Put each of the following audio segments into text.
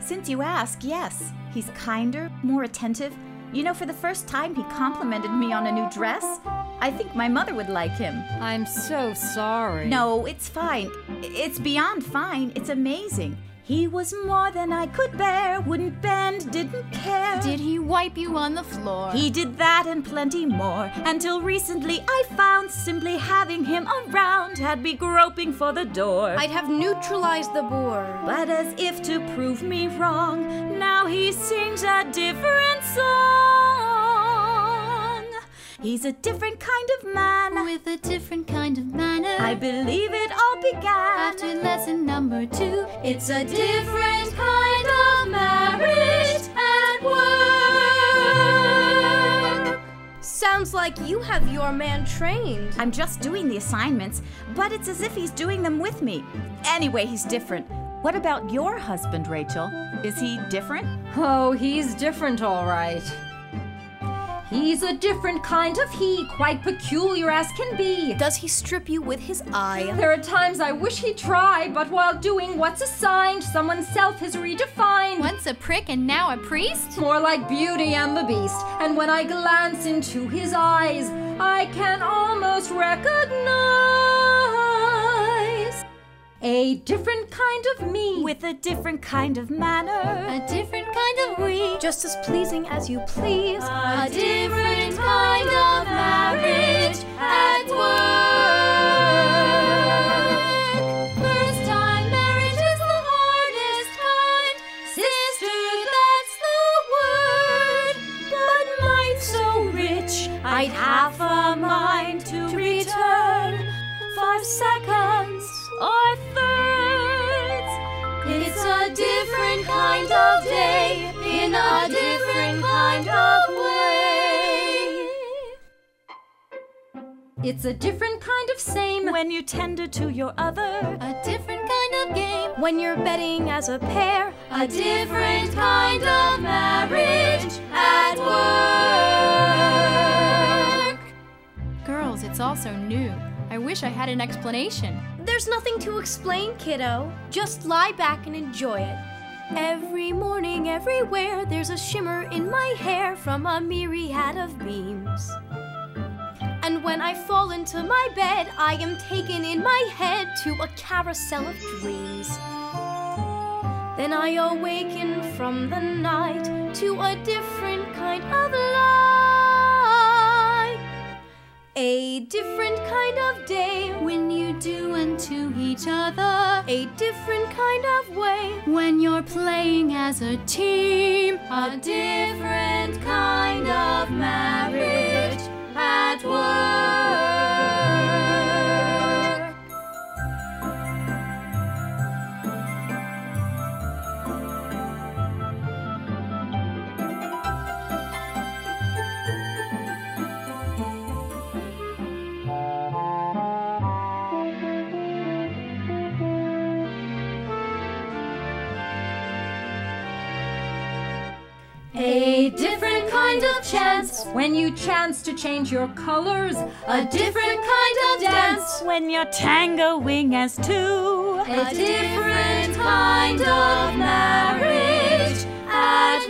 Since you ask, yes. He's kinder, more attentive. You know, for the first time he complimented me on a new dress. I think my mother would like him. I'm so sorry. No, it's fine. It's beyond fine. It's amazing. He was more than I could bear, wouldn't bend, didn't care. Did he wipe you on the floor? He did that and plenty more. Until recently I found simply having him around had me groping for the door. I'd have neutralized the bore. But as if to prove me wrong, now he sings a different song. He's a different kind of man, With a different kind of manner. I believe it all began After lesson number 2. It's a different kind of marriage at work. Sounds like you have your man trained. I'm just doing the assignments, but it's as if he's doing them with me. Anyway, he's different. What about your husband, Rachel? Is he different? Oh, he's different, all right. He's a different kind of he, quite peculiar as can be. Does he strip you with his eye? There are times I wish he'd try, but while doing what's assigned, someone's self is redefined. Once a prick and now a priest? More like Beauty and the Beast. And when I glance into his eyes, I can almost recognize a different kind of me. With a different kind of manner. A different kind of we. Just as pleasing as you please. A different kind of marriage at work. First time marriage is the hardest kind. Sister, that's the word. But mine's so rich, I'd half a mind to return for seconds or thirds. It's a different kind of day in a different kind of way. It's a different kind of same. When you tender to your other. A different kind of game. When you're betting as a pair. A different kind of marriage at work. Girls, it's also new. I wish I had an explanation. There's nothing to explain, kiddo. Just lie back and enjoy it. Every morning, everywhere, there's a shimmer in my hair from a myriad of beams. And when I fall into my bed, I am taken in my head to a carousel of dreams. Then I awaken from the night to a different kind of light. A different kind of day When you do unto each other. a different kind of way. When you're playing as a team. A different kind of marriage at work. A different kind of chance when you chance to change your colors. A different kind of dance. When you're tangoing as two. A different kind of marriage at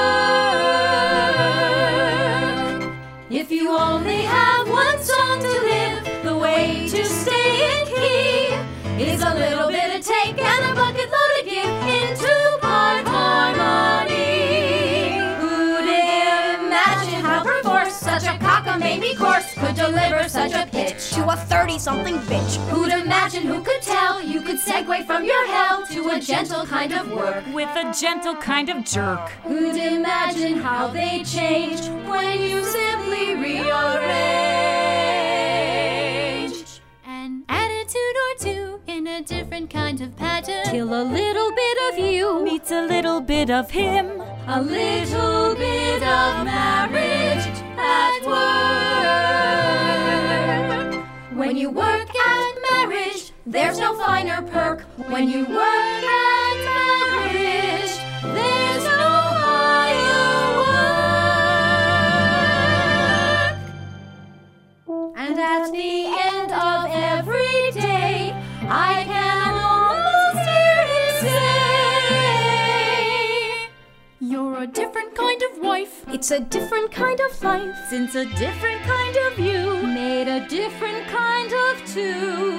work. If you only have one song to live, the way to stay in key is a little bit of take and a bucket load of give in two-part harmony. Who'd imagine how perforce such a cockamamie course could deliver such a pitch To a 30-something bitch. Who'd imagine, who could tell, you could segue from your hell to a gentle kind of work. With a gentle kind of jerk. Who'd imagine how they change when you simply rearrange? An attitude or two in a different kind of pattern. Till a little bit of you Meets a little bit of him. a little bit of marriage at work. When you work at marriage, there's no finer perk. When you work at marriage, there's no higher work. And at the end of every day, I can almost hear him say, It's a different kind of life, since a different kind of you made a different kind of two.